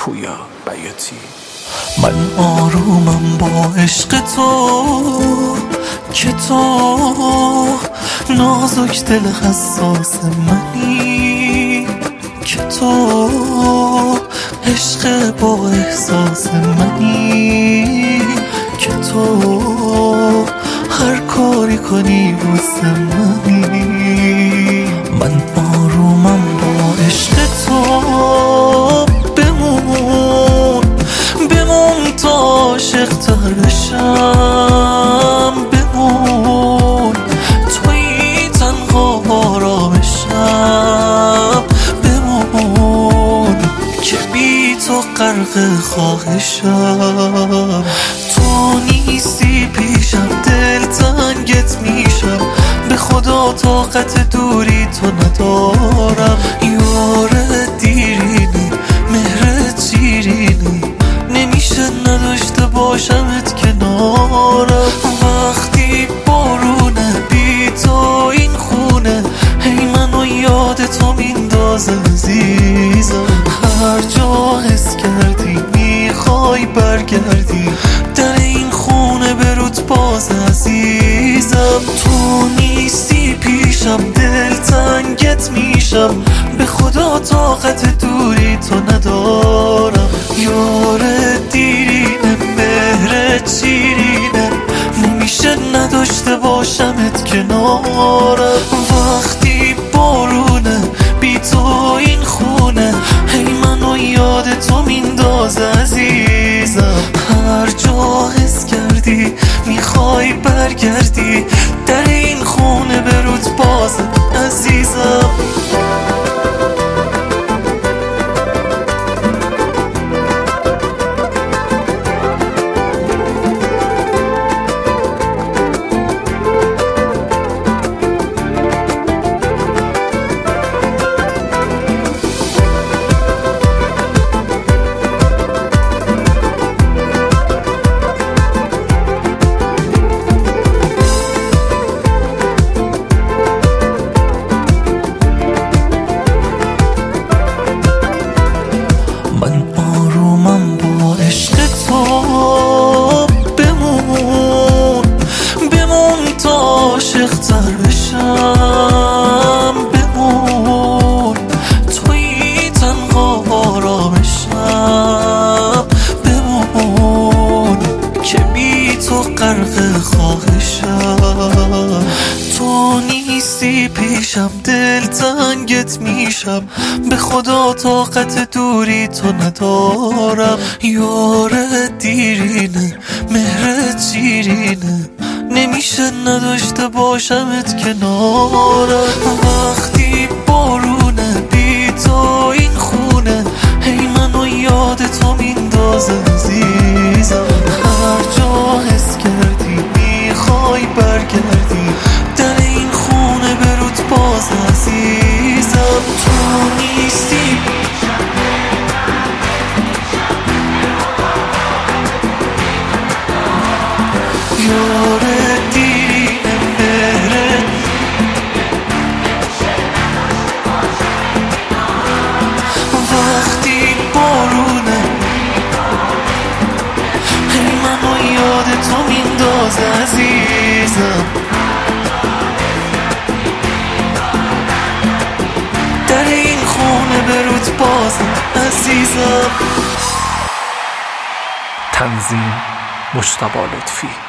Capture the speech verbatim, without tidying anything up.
پویا بیاتی. من آرومم با عشق تو که تو نازک دل حساس منی، که تو عشق با احساس منی، که تو هر کاری کنی واسه منی. من آرومم با عشق تو، بمون بمون تا عاشق تر بشم، بمون توی تنها آرامشم، بمون که بی تو غرق خواهشم. تو نیستی پیشم دل تنگت میشم، به خدا طاقت دوری تو ندارم. یار دیرینی مهرت شیرینی، نمیشه نداشته باشمت کنارم. وقتی بارونه بی تو این خونه، هی منو یاد تو میندازه عزیزم. هر جا حس کردی میخوای برگردی، در این خونه برود باز عزیزم. تو نیستی پیشم دل تنگت میشم، به خدا طاقت دوری تو ندارم. یار دیرینه مهرت شیرینه، نمیشه نداشته باشمت کنارم. وقتی بارونه بی تو این خونه، هی منو یاد تو میندازه عزیزم. هر جا حس کردی میخوای برگردی، در این خونه برود باز عزیزم. من آرومم با عشق تو، بمون بمون تا عاشق تر بشم، بمون توی تنها آرامشم، بمون که بی تو غرق خواهشم. تو نیستی پیشم دل تنگت میشم، به خدا طاقت دوری تو ندارم. یار دیرینه مهرت شیرینه، نمیشه نداشته باشمت کنارم. وقتی بارونه بی تو این خونه، هی منو یاد تو میندازه عزیزم. هر جا حس کردی میخوای برگردی، در این خونه برود باز عزیزم. تو نیستی یار دیرینه مهرت، وقتی بارونه هی منو یاد تو میندازه عزیزم. در این خونه برود باز عزیزم. تنظیم مجتبی لطفی.